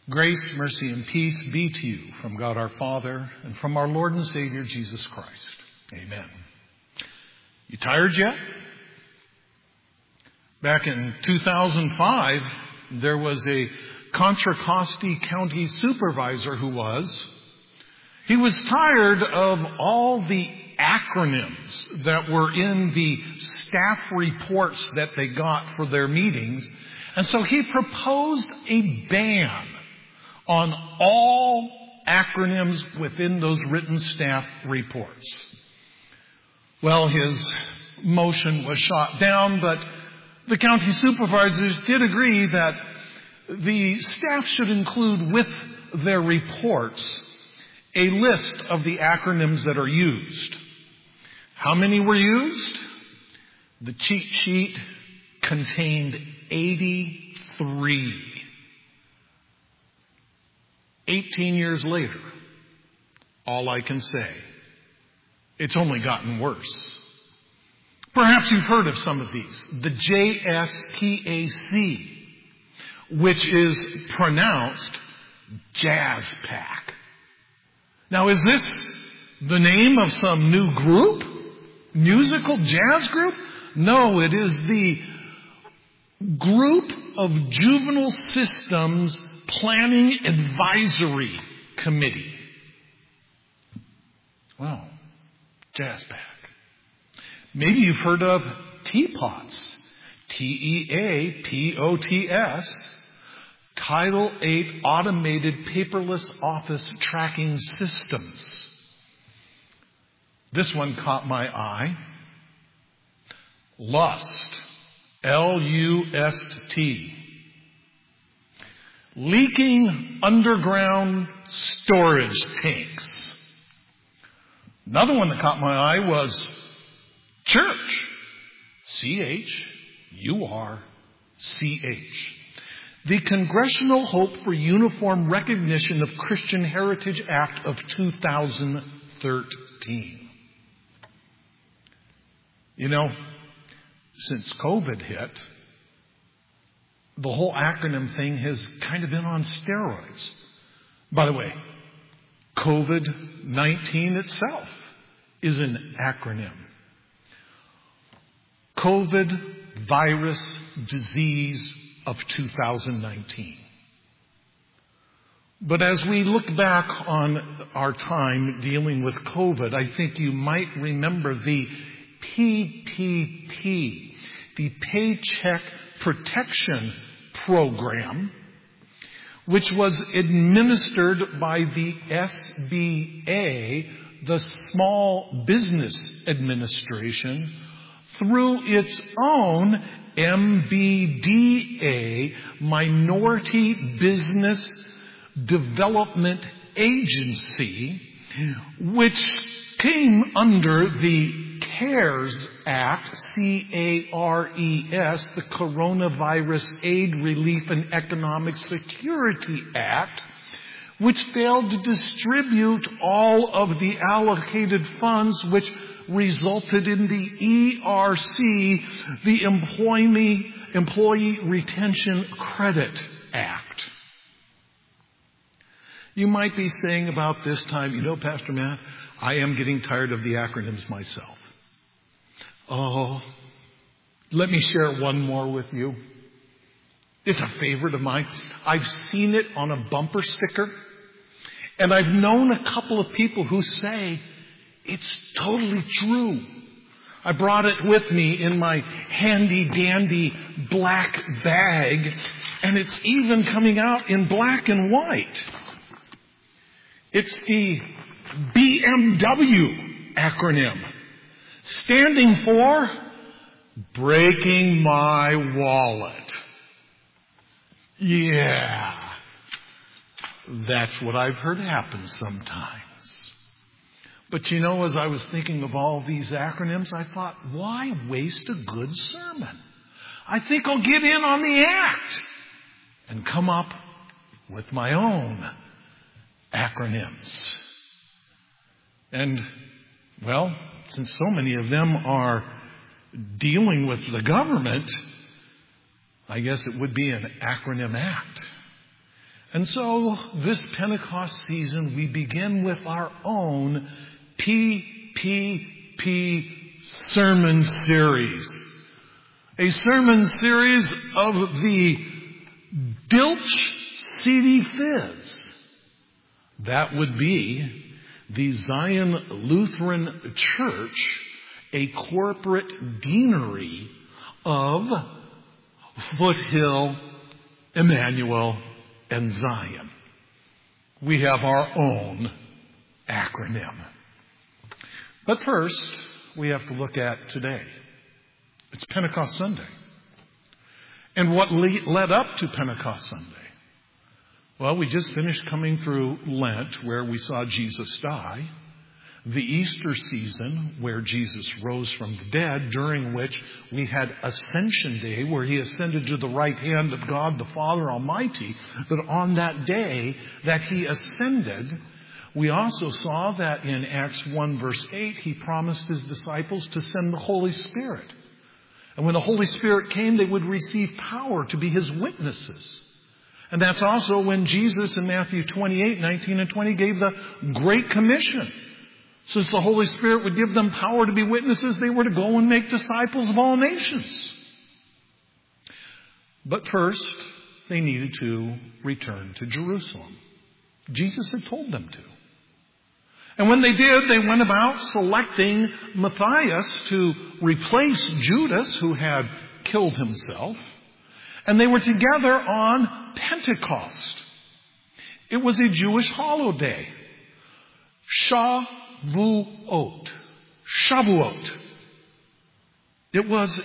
Grace, mercy, and peace be to you from God our Father and from our Lord and Savior Jesus Christ. Amen. You tired yet? Back in 2005, there was a Contra Costa County supervisor who was tired of all the acronyms that were in the staff reports that they got for their meetings. And so he proposed a ban on all acronyms within those written staff reports. Well, his motion was shot down, but the county supervisors did agree that the staff should include with their reports a list of the acronyms that are used. How many were used? The cheat sheet contained 83. 18 years later, all I can say, it's only gotten worse. Perhaps you've heard of some of these. The JSPAC, which is pronounced JazzPac. Now, is this the name of some new group? Musical jazz group? No, it is the Group of Juvenile Systems Planning Advisory Committee. Wow, JazzPac. Maybe you've heard of TEAPOTS. TEAPOTS. Title VIII Automated Paperless Office Tracking Systems. This one caught my eye. LUST. LUST. Leaking underground storage tanks. Another one that caught my eye was church. CHURCH. The Congressional Hope for Uniform Recognition of Christian Heritage Act of 2013. You know, since COVID hit, the whole acronym thing has kind of been on steroids. By the way, COVID-19 itself is an acronym. COVID virus disease of 2019. But as we look back on our time dealing with COVID, I think you might remember the PPP, the Paycheck Protection Program, which was administered by the SBA, the Small Business Administration, through its own MBDA, Minority Business Development Agency, which came under the CARES Act, CARES, the Coronavirus Aid, Relief, and Economic Security Act, which failed to distribute all of the allocated funds, which resulted in the ERC, the Employee Retention Credit Act. You might be saying about this time, you know, Pastor Matt, I am getting tired of the acronyms myself. Oh, let me share one more with you. It's a favorite of mine. I've seen it on a bumper sticker, and I've known a couple of people who say, it's totally true. I brought it with me in my handy-dandy black bag, and it's even coming out in black and white. It's the BMW acronym, standing for Breaking My Wallet. Yeah, that's what I've heard happen sometimes. But you know, as I was thinking of all these acronyms, I thought, why waste a good sermon? I think I'll get in on the act and come up with my own acronyms. And, well, since so many of them are dealing with the government, I guess it would be an acronym act. And so this Pentecost season, we begin with our own PPP sermon series. A sermon series of the Dilch CD Fizz. That would be the Zion Lutheran Church, a corporate deanery of Foothill, Emmanuel, and Zion. We have our own acronym. But first, we have to look at today. It's Pentecost Sunday. And what led up to Pentecost Sunday? Well, we just finished coming through Lent, where we saw Jesus die. The Easter season, where Jesus rose from the dead, during which we had Ascension Day, where he ascended to the right hand of God the Father Almighty. But on that day that he ascended, we also saw that in Acts 1 verse 8, he promised his disciples to send the Holy Spirit. And when the Holy Spirit came, they would receive power to be his witnesses. And that's also when Jesus in Matthew 28, 19 and 20 gave the Great Commission. Since the Holy Spirit would give them power to be witnesses, they were to go and make disciples of all nations. But first, they needed to return to Jerusalem. Jesus had told them to. And when they did, they went about selecting Matthias to replace Judas, who had killed himself. And they were together on Pentecost. It was a Jewish holiday. Shavuot. It was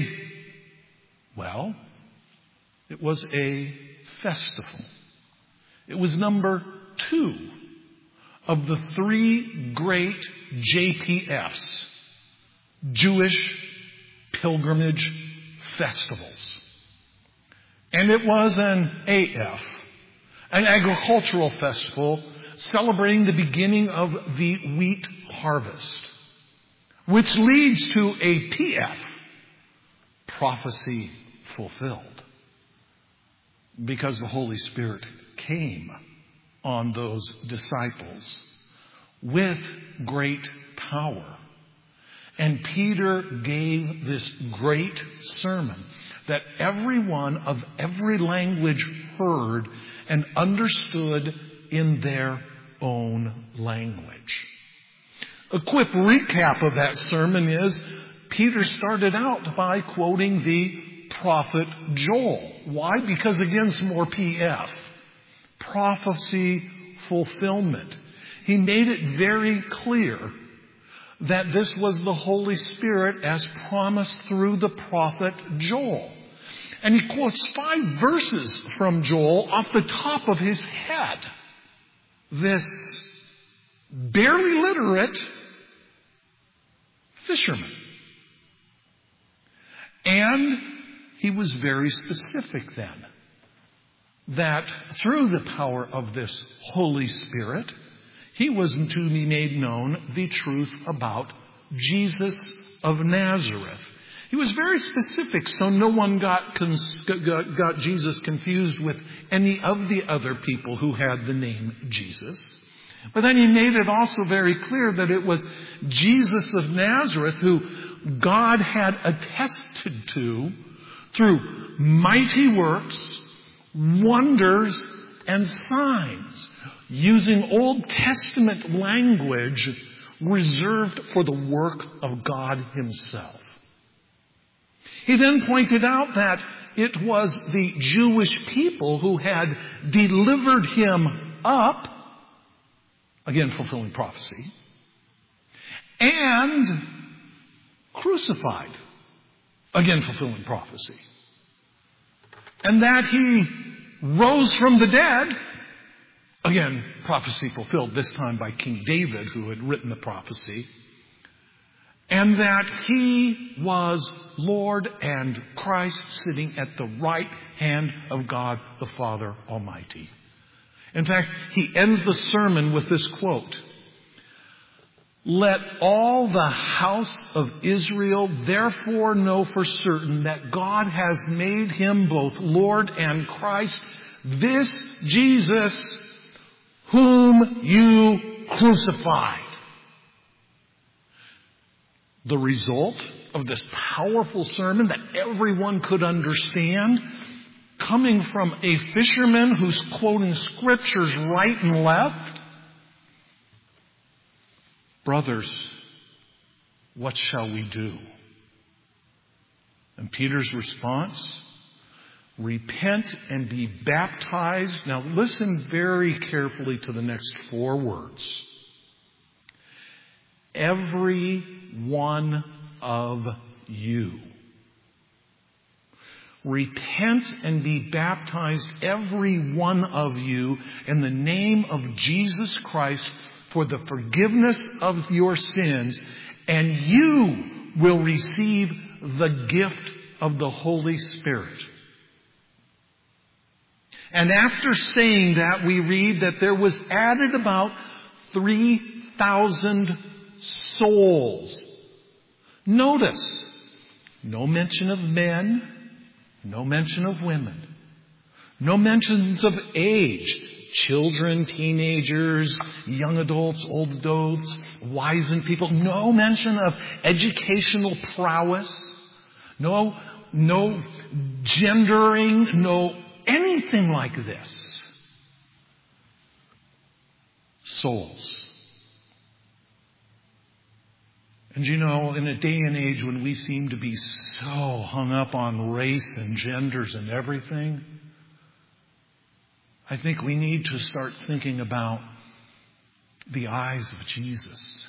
a festival. It was number 2 of the 3 great JPFs, Jewish pilgrimage festivals. And it was an AF, an agricultural festival celebrating the beginning of the wheat harvest, which leads to a PF, prophecy fulfilled, because the Holy Spirit came on those disciples with great power. And Peter gave this great sermon that everyone of every language heard and understood in their own language. A quick recap of that sermon is Peter started out by quoting the prophet Joel. Why? Because again, some more PF. Prophecy fulfillment. He made it very clear that this was the Holy Spirit as promised through the prophet Joel. And he quotes 5 verses from Joel off the top of his head. This barely literate fisherman. And he was very specific then, that through the power of this Holy Spirit, he was to be made known the truth about Jesus of Nazareth. He was very specific, so no one got Jesus confused with any of the other people who had the name Jesus. But then he made it also very clear that it was Jesus of Nazareth who God had attested to through mighty works, wonders, and signs, using Old Testament language reserved for the work of God himself. He then pointed out that it was the Jewish people who had delivered him up, again fulfilling prophecy, and crucified, again fulfilling prophecy. And that he rose from the dead, again prophecy fulfilled, this time by King David, who had written the prophecy. And that he was Lord and Christ sitting at the right hand of God the Father Almighty. In fact, he ends the sermon with this quote: "Let all the house of Israel therefore know for certain that God has made him both Lord and Christ, This Jesus whom you crucified. The result of this powerful sermon that everyone could understand, coming from a fisherman who's quoting scriptures right and left. Brothers, what shall we do? And Peter's response, repent and be baptized. Now listen very carefully to the next 4 words. Every one of you. Repent and be baptized, every one of you, in the name of Jesus Christ for the forgiveness of your sins, and you will receive the gift of the Holy Spirit. And after saying that, we read that there was added about 3,000 souls. Notice, no mention of men, no mention of women, no mentions of age, children, teenagers, young adults, old adults, wizened people, no mention of educational prowess, no gendering, no anything like this. Souls. And you know, in a day and age when we seem to be so hung up on race and genders and everything, I think we need to start thinking about the eyes of Jesus.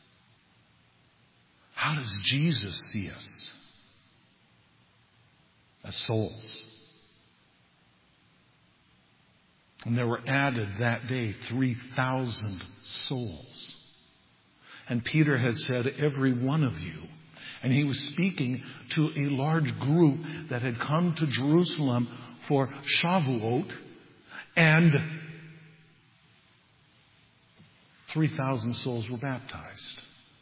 How does Jesus see us? As souls. And there were added that day 3,000 souls. And Peter had said, every one of you. And he was speaking to a large group that had come to Jerusalem for Shavuot. And 3,000 souls were baptized.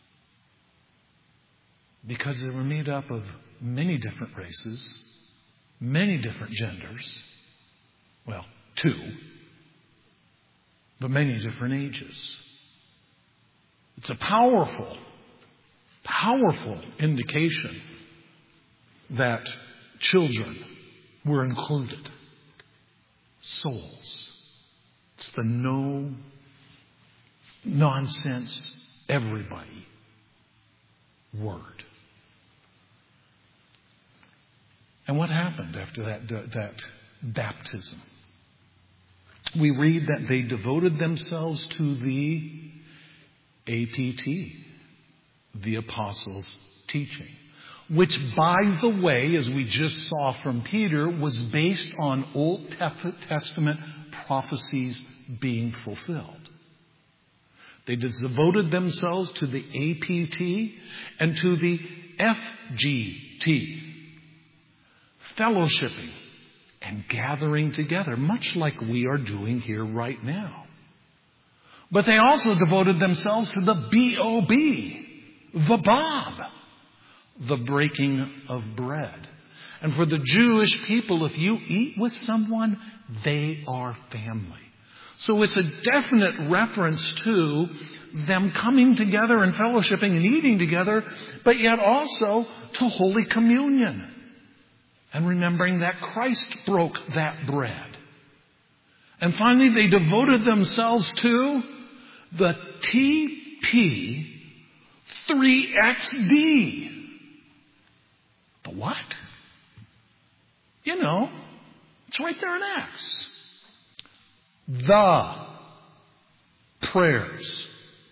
Because they were made up of many different races, many different genders. Well, 2. But many different ages. It's a powerful, powerful indication that children were included. Souls. It's the no nonsense everybody word. And what happened after that baptism? We read that they devoted themselves to the APT, the apostles' teaching, which, by the way, as we just saw from Peter, was based on Old Testament prophecies being fulfilled. They devoted themselves to the APT and to the FGT, fellowshipping and gathering together, much like we are doing here right now. But they also devoted themselves to the BOB, the Bob, the breaking of bread. And for the Jewish people, if you eat with someone, they are family. So it's a definite reference to them coming together and fellowshipping and eating together, but yet also to Holy Communion. And remembering that Christ broke that bread. And finally, they devoted themselves to the TP3XD. The what? You know, it's right there in Acts. The prayers.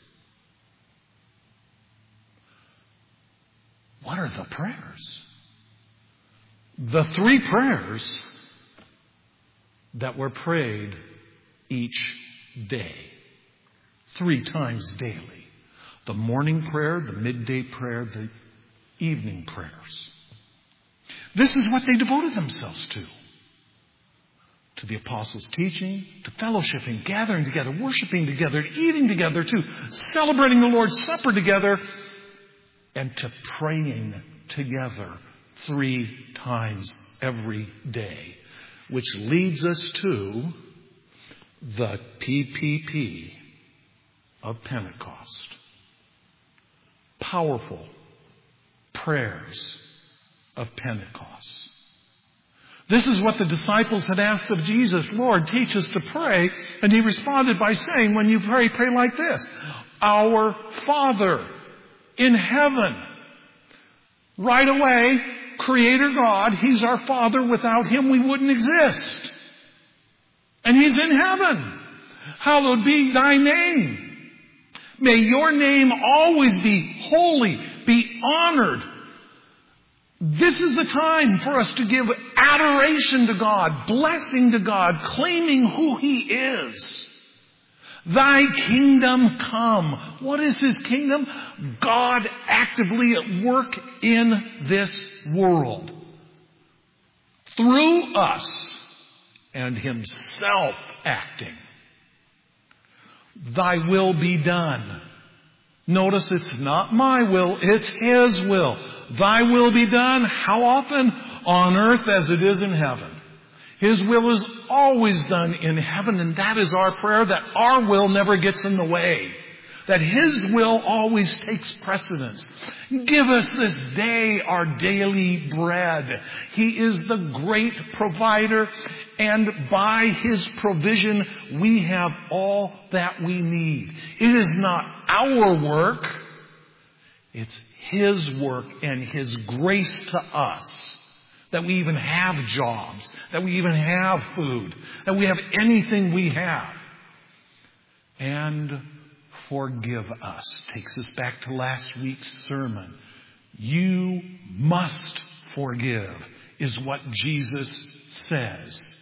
What are the prayers? The 3 prayers that were prayed each day. 3 times daily. The morning prayer, the midday prayer, the evening prayers. This is what they devoted themselves to. To the apostles' teaching, to fellowshipping, gathering together, worshiping together, eating together, to celebrating the Lord's Supper together, and to praying together 3 times every day. which leads us to the PPP of Pentecost. Powerful prayers of Pentecost. This is what the disciples had asked of Jesus. Lord, teach us to pray. And he responded by saying, when you pray, pray like this. Our Father in heaven. Right away, Creator God, He's our Father. Without Him, we wouldn't exist. And He's in heaven. Hallowed be thy name. May your name always be holy, be honored. This is the time for us to give adoration to God, blessing to God, claiming who He is. Thy kingdom come. What is His kingdom? God actively at work in this world. Through us and Himself acting. Thy will be done. Notice it's not my will, it's His will. Thy will be done. How often? On earth as it is in heaven. His will is always done in heaven, and that is our prayer, that our will never gets in the way. That His will always takes precedence. Give us this day our daily bread. He is the great provider, and by His provision we have all that we need. It is not our work, it's His work and His grace to us. That we even have jobs, that we even have food, that we have anything we have. And forgive us. Takes us back to last week's sermon. You must forgive, is what Jesus says.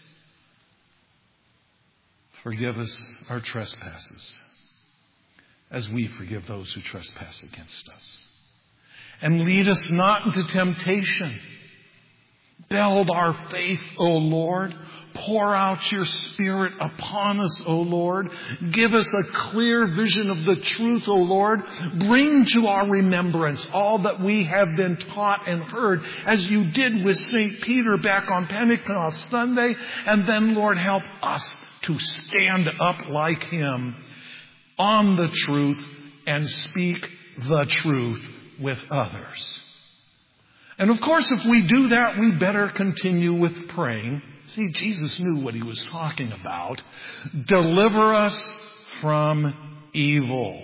Forgive us our trespasses, as we forgive those who trespass against us. And lead us not into temptation. Build our faith, O Lord. Pour out your Spirit upon us, O Lord. Give us a clear vision of the truth, O Lord. Bring to our remembrance all that we have been taught and heard, as you did with St. Peter back on Pentecost Sunday. And then, Lord, help us to stand up like him on the truth and speak the truth with others. And of course, if we do that, we better continue with praying. See, Jesus knew what He was talking about. Deliver us from evil.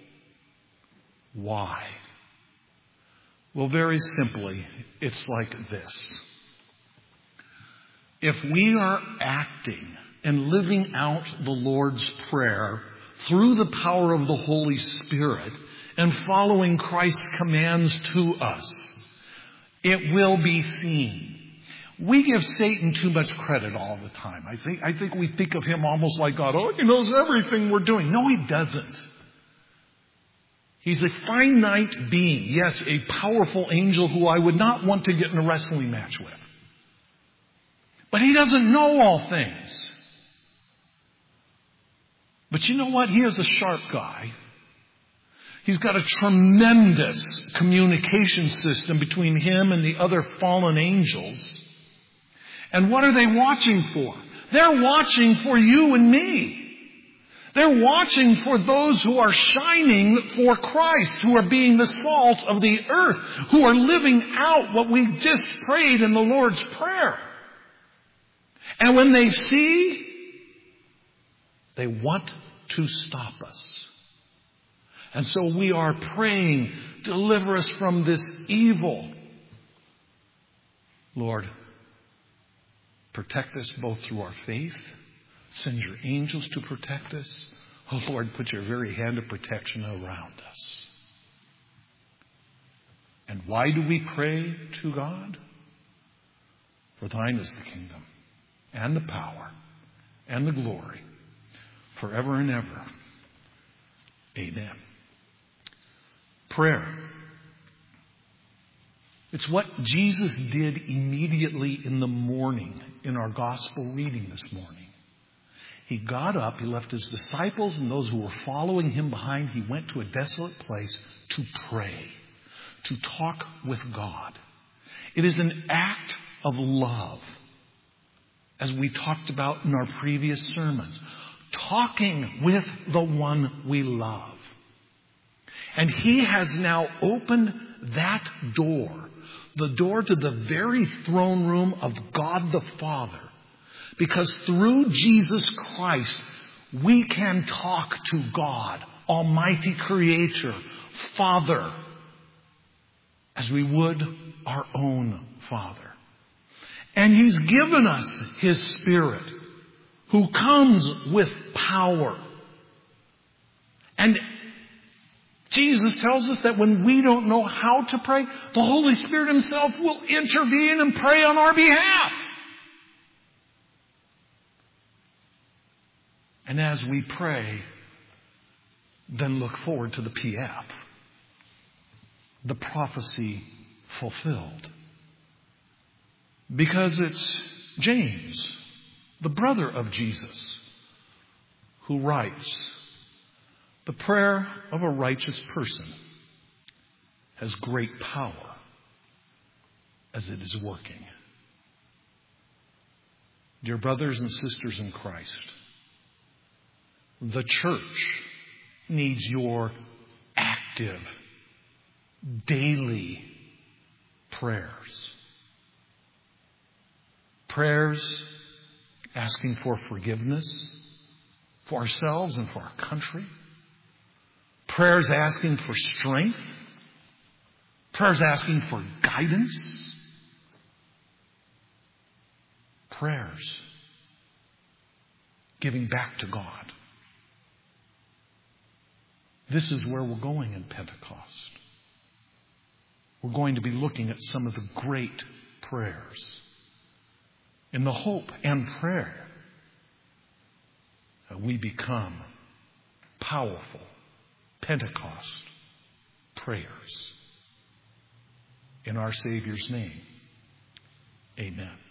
Why? Well, very simply, it's like this. If we are acting and living out the Lord's Prayer through the power of the Holy Spirit and following Christ's commands to us, it will be seen. We give Satan too much credit all the time. I think we think of him almost like God. Oh, he knows everything we're doing. No, he doesn't. He's a finite being. Yes, a powerful angel who I would not want to get in a wrestling match with. But he doesn't know all things. But you know what? He is a sharp guy. He's got a tremendous communication system between him and the other fallen angels. And what are they watching for? They're watching for you and me. They're watching for those who are shining for Christ, who are being the salt of the earth, who are living out what we just prayed in the Lord's Prayer. And when they see, they want to stop us. And so we are praying, deliver us from this evil. Lord, protect us both through our faith. Send your angels to protect us. Oh Lord, put your very hand of protection around us. And why do we pray to God? For thine is the kingdom and the power and the glory forever and ever. Amen. Prayer. It's what Jesus did immediately in the morning in our gospel reading this morning. He got up, he left his disciples and those who were following him behind. He went to a desolate place to pray, to talk with God. It is an act of love as we talked about in our previous sermons. Talking with the one we love. And He has now opened that door, the door to the very throne room of God the Father. Because through Jesus Christ, we can talk to God, Almighty Creator, Father, as we would our own Father. And He's given us His Spirit, who comes with power. And Jesus tells us that when we don't know how to pray, the Holy Spirit Himself will intervene and pray on our behalf. And as we pray, then look forward to the PF, the prophecy fulfilled. Because it's James, the brother of Jesus, who writes, "The prayer of a righteous person has great power as it is working." Dear brothers and sisters in Christ, the church needs your active, daily prayers. Prayers asking for forgiveness for ourselves and for our country. Prayers asking for strength. Prayers asking for guidance. Prayers giving back to God. This is where we're going in Pentecost. We're going to be looking at some of the great prayers in the hope and prayer that we become powerful Pentecost prayers. In our Savior's name, amen.